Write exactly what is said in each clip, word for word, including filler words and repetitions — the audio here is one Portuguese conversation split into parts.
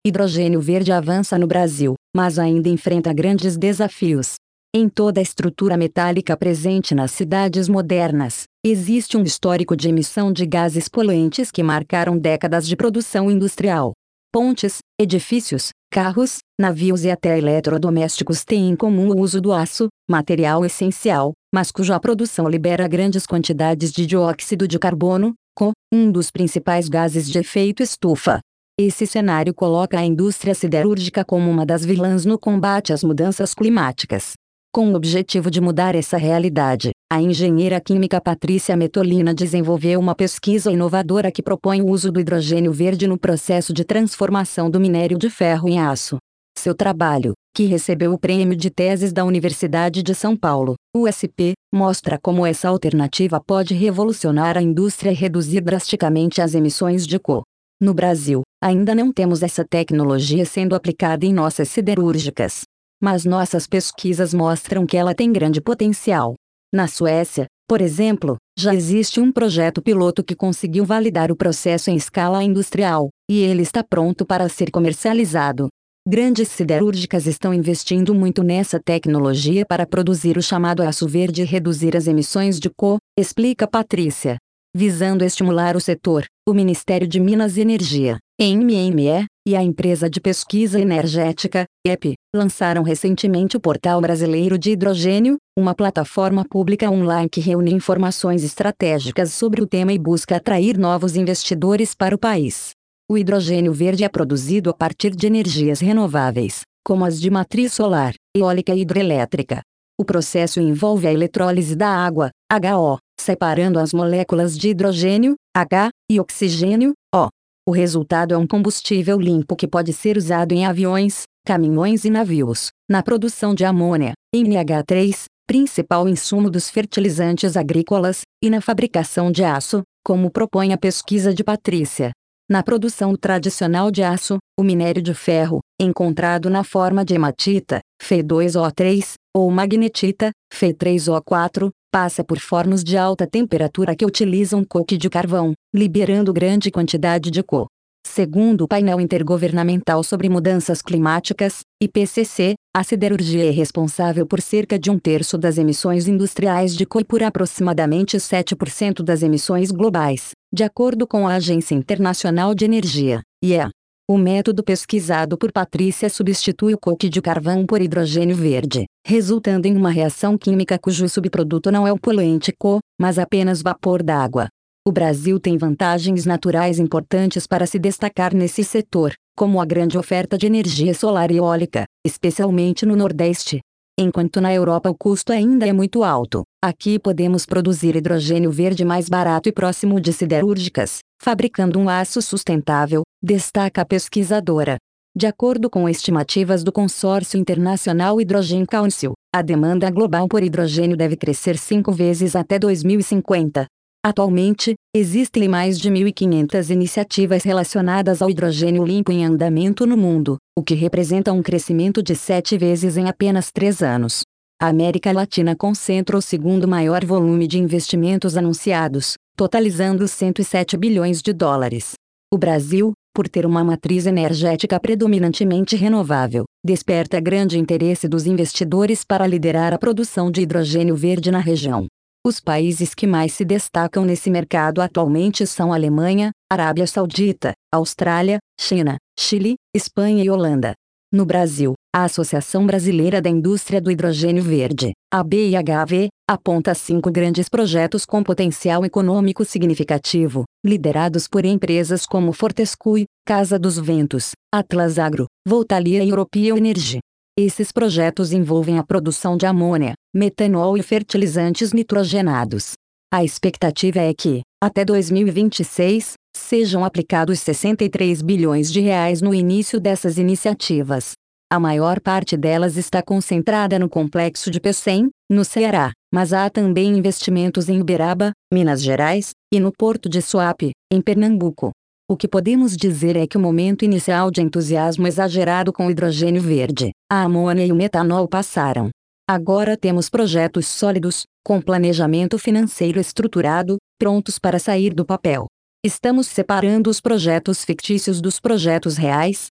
hidrogênio verde avança no Brasil, mas ainda enfrenta grandes desafios. Em toda a estrutura metálica presente nas cidades modernas, existe um histórico de emissão de gases poluentes que marcaram décadas de produção industrial. Pontes, edifícios, carros, navios e até eletrodomésticos têm em comum o uso do aço, material essencial, mas cuja produção libera grandes quantidades de dióxido de carbono, C O, um dos principais gases de efeito estufa. Esse cenário coloca a indústria siderúrgica como uma das vilãs no combate às mudanças climáticas. Com o objetivo de mudar essa realidade, a engenheira química Patrícia Metolina desenvolveu uma pesquisa inovadora que propõe o uso do hidrogênio verde no processo de transformação do minério de ferro em aço. Seu trabalho, que recebeu o prêmio de teses da Universidade de São Paulo, U S P, mostra como essa alternativa pode revolucionar a indústria e reduzir drasticamente as emissões de C O. No Brasil, ainda não temos essa tecnologia sendo aplicada em nossas siderúrgicas. Mas nossas pesquisas mostram que ela tem grande potencial. Na Suécia, por exemplo, já existe um projeto piloto que conseguiu validar o processo em escala industrial, e ele está pronto para ser comercializado. Grandes siderúrgicas estão investindo muito nessa tecnologia para produzir o chamado aço verde e reduzir as emissões de C O, explica Patrícia. Visando estimular o setor, o Ministério de Minas e Energia, M M E, e a empresa de pesquisa energética, E P, lançaram recentemente o Portal Brasileiro de Hidrogênio, uma plataforma pública online que reúne informações estratégicas sobre o tema e busca atrair novos investidores para o país. O hidrogênio verde é produzido a partir de energias renováveis, como as de matriz solar, eólica e hidrelétrica. O processo envolve a eletrólise da água, H O, separando as moléculas de hidrogênio, H, e oxigênio, O. O resultado é um combustível limpo que pode ser usado em aviões, caminhões e navios, na produção de amônia, N H três, principal insumo dos fertilizantes agrícolas, e na fabricação de aço, como propõe a pesquisa de Patrícia. Na produção tradicional de aço, o minério de ferro, encontrado na forma de hematita, Fe dois O três, ou magnetita, Fe três O quatro, passa por fornos de alta temperatura que utilizam coque de carvão, liberando grande quantidade de C O. Segundo o painel intergovernamental sobre mudanças climáticas, I P C C, a siderurgia é responsável por cerca de um terço das emissões industriais de C O e por aproximadamente sete por cento das emissões globais, de acordo com a Agência Internacional de Energia, I E A. O método pesquisado por Patrícia substitui o coque de carvão por hidrogênio verde, resultando em uma reação química cujo subproduto não é o poluente C O, mas apenas vapor d'água. O Brasil tem vantagens naturais importantes para se destacar nesse setor, como a grande oferta de energia solar e eólica, especialmente no Nordeste. Enquanto na Europa o custo ainda é muito alto, aqui podemos produzir hidrogênio verde mais barato e próximo de siderúrgicas, fabricando um aço sustentável, destaca a pesquisadora. De acordo com estimativas do Consórcio Internacional Hydrogen Council, a demanda global por hidrogênio deve crescer cinco vezes até dois mil e cinquenta. Atualmente, existem mais de mil e quinhentas iniciativas relacionadas ao hidrogênio limpo em andamento no mundo, o que representa um crescimento de sete vezes em apenas três anos. A América Latina concentra o segundo maior volume de investimentos anunciados, totalizando cento e sete bilhões de dólares. O Brasil, por ter uma matriz energética predominantemente renovável, desperta grande interesse dos investidores para liderar a produção de hidrogênio verde na região. Os países que mais se destacam nesse mercado atualmente são Alemanha, Arábia Saudita, Austrália, China, Chile, Espanha e Holanda. No Brasil, a Associação Brasileira da Indústria do Hidrogênio Verde, A B I H V, aponta cinco grandes projetos com potencial econômico significativo, liderados por empresas como Fortescue, Casa dos Ventos, Atlas Agro, Voltalia e European Energy. Esses projetos envolvem a produção de amônia, metanol e fertilizantes nitrogenados. A expectativa é que, até dois mil e vinte e seis, sejam aplicados sessenta e três bilhões de reais no início dessas iniciativas. A maior parte delas está concentrada no complexo de Pecém, no Ceará, mas há também investimentos em Uberaba, Minas Gerais, e no Porto de Suape, em Pernambuco. O que podemos dizer é que o momento inicial de entusiasmo exagerado com o hidrogênio verde, a amônia e o metanol passaram. Agora temos projetos sólidos, com planejamento financeiro estruturado, prontos para sair do papel. Estamos separando os projetos fictícios dos projetos reais,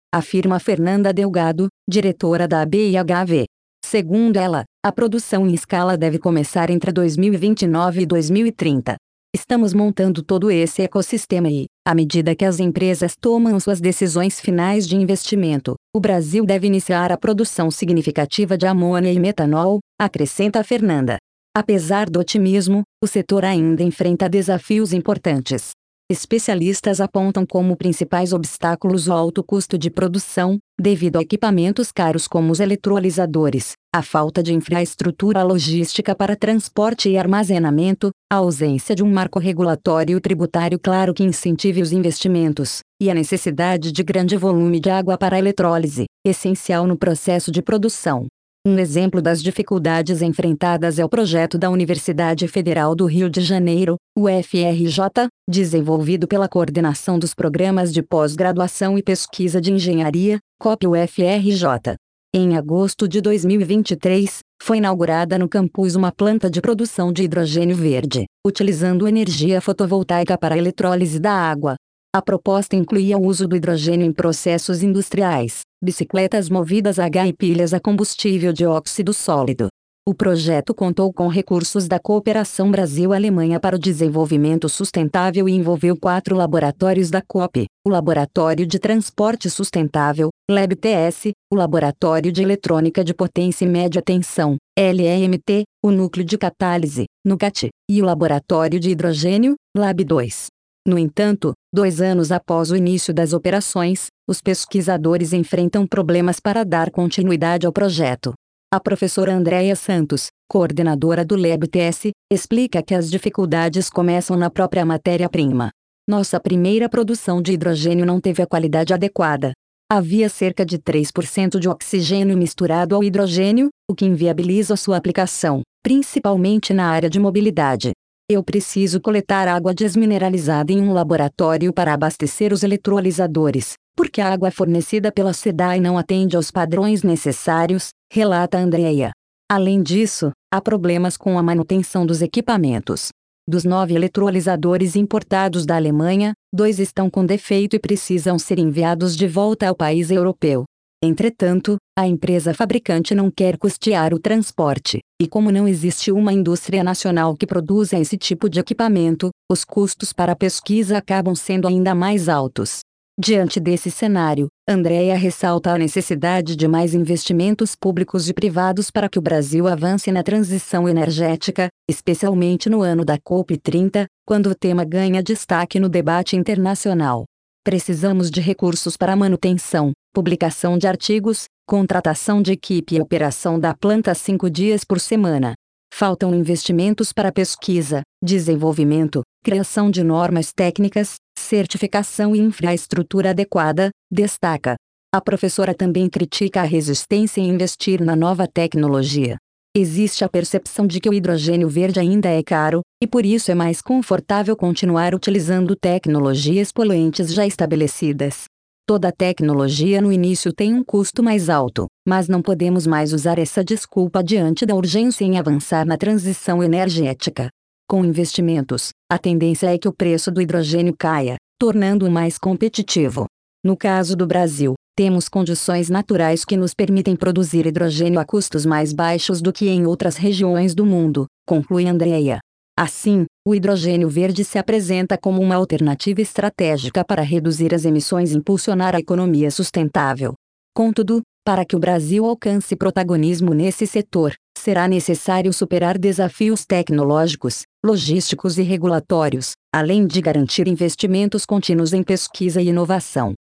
afirma Fernanda Delgado, diretora da B I H V. Segundo ela, a produção em escala deve começar entre dois mil e vinte e nove e dois mil e trinta. Estamos montando todo esse ecossistema e, à medida que as empresas tomam suas decisões finais de investimento, o Brasil deve iniciar a produção significativa de amônia e metanol, acrescenta Fernanda. Apesar do otimismo, o setor ainda enfrenta desafios importantes. Especialistas apontam como principais obstáculos o alto custo de produção, devido a equipamentos caros como os eletrolisadores, a falta de infraestrutura logística para transporte e armazenamento, a ausência de um marco regulatório tributário claro que incentive os investimentos, e a necessidade de grande volume de água para a eletrólise, essencial no processo de produção. Um exemplo das dificuldades enfrentadas é o projeto da Universidade Federal do Rio de Janeiro, U F R J, desenvolvido pela Coordenação dos Programas de Pós-Graduação e Pesquisa de Engenharia, C O P U F R J. Em agosto de dois mil e vinte e três, foi inaugurada no campus uma planta de produção de hidrogênio verde, utilizando energia fotovoltaica para a eletrólise da água. A proposta incluía o uso do hidrogênio em processos industriais, bicicletas movidas a gás e pilhas a combustível de óxido sólido. O projeto contou com recursos da Cooperação Brasil-Alemanha para o Desenvolvimento Sustentável e envolveu quatro laboratórios da C O P: o Laboratório de Transporte Sustentável, L E B T S, o Laboratório de Eletrônica de Potência e Média Tensão, L E M T, o Núcleo de Catálise, NUCAT, e o Laboratório de Hidrogênio, Lab dois. No entanto, dois anos após o início das operações, os pesquisadores enfrentam problemas para dar continuidade ao projeto. A professora Andréia Santos, coordenadora do L E B T S, explica que as dificuldades começam na própria matéria-prima. Nossa primeira produção de hidrogênio não teve a qualidade adequada. Havia cerca de três por cento de oxigênio misturado ao hidrogênio, o que inviabiliza sua aplicação, principalmente na área de mobilidade. Eu preciso coletar água desmineralizada em um laboratório para abastecer os eletrolisadores, porque a água fornecida pela SEDAI não atende aos padrões necessários, relata Andréia. Além disso, há problemas com a manutenção dos equipamentos. Dos nove eletrolisadores importados da Alemanha, dois estão com defeito e precisam ser enviados de volta ao país europeu. Entretanto, a empresa fabricante não quer custear o transporte, e como não existe uma indústria nacional que produza esse tipo de equipamento, os custos para a pesquisa acabam sendo ainda mais altos. Diante desse cenário, Andréia ressalta a necessidade de mais investimentos públicos e privados para que o Brasil avance na transição energética, especialmente no ano da COP trinta, quando o tema ganha destaque no debate internacional. Precisamos de recursos para manutenção, publicação de artigos, contratação de equipe e operação da planta cinco dias por semana. Faltam investimentos para pesquisa, desenvolvimento, criação de normas técnicas, certificação e infraestrutura adequada, destaca. A professora também critica a resistência em investir na nova tecnologia. Existe a percepção de que o hidrogênio verde ainda é caro, e por isso é mais confortável continuar utilizando tecnologias poluentes já estabelecidas. Toda tecnologia no início tem um custo mais alto, mas não podemos mais usar essa desculpa diante da urgência em avançar na transição energética. Com investimentos, a tendência é que o preço do hidrogênio caia, tornando-o mais competitivo. No caso do Brasil, temos condições naturais que nos permitem produzir hidrogênio a custos mais baixos do que em outras regiões do mundo, conclui Andréia. Assim, o hidrogênio verde se apresenta como uma alternativa estratégica para reduzir as emissões e impulsionar a economia sustentável. Contudo, para que o Brasil alcance protagonismo nesse setor, será necessário superar desafios tecnológicos, logísticos e regulatórios, além de garantir investimentos contínuos em pesquisa e inovação.